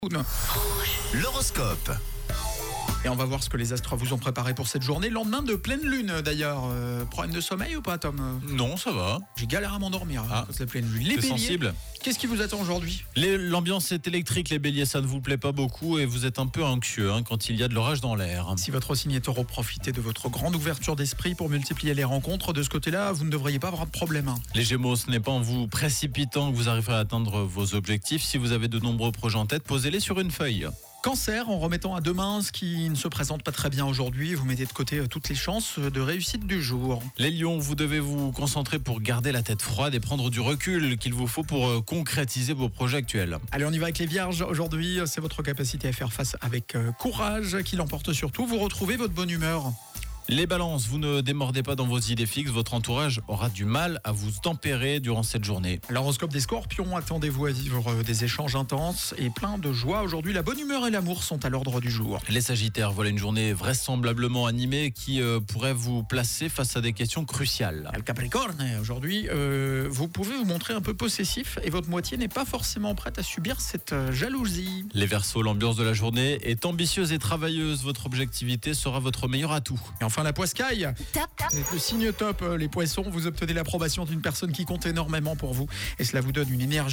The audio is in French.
L'horoscope. Et on va voir ce que les astres vous ont préparé pour cette journée. Lendemain de pleine lune d'ailleurs. Problème de sommeil ou pas, Tom? Non, ça va. J'ai galéré à m'endormir quand c'est la pleine lune. Les T'es béliers, sensible. qu'est-ce qui vous attend aujourd'hui? L'ambiance est électrique, les béliers, ça ne vous plaît pas beaucoup et vous êtes un peu anxieux quand il y a de l'orage dans l'air. Si votre signe est taureau, profitez de votre grande ouverture d'esprit pour multiplier les rencontres. De ce côté-là, vous ne devriez pas avoir de problème. Les gémeaux, ce n'est pas en vous précipitant que vous arriverez à atteindre vos objectifs. Si vous avez de nombreux projets en tête, posez-les sur une feuille. Cancer, en remettant à demain ce qui ne se présente pas très bien aujourd'hui, vous mettez de côté toutes les chances de réussite du jour. Les lions, vous devez vous concentrer pour garder la tête froide et prendre du recul qu'il vous faut pour concrétiser vos projets actuels. Allez, on y va avec les vierges. Aujourd'hui, c'est votre capacité à faire face avec courage qui l'emporte sur tout. Vous retrouvez votre bonne humeur. Les balances, vous ne démordez pas dans vos idées fixes. Votre entourage aura du mal à vous tempérer durant cette journée. L'horoscope des scorpions, attendez-vous à vivre des échanges intenses et plein de joie. Aujourd'hui, la bonne humeur et l'amour sont à l'ordre du jour. Les sagittaires, voilà une journée vraisemblablement animée qui pourrait vous placer face à des questions cruciales. Le capricorne, aujourd'hui, vous pouvez vous montrer un peu possessif et votre moitié n'est pas forcément prête à subir cette jalousie. Les verseaux, l'ambiance de la journée est ambitieuse et travailleuse. Votre objectivité sera votre meilleur atout. Et enfin, la poiscaille. Avec le signe top, les poissons, vous obtenez l'approbation d'une personne qui compte énormément pour vous et cela vous donne une énergie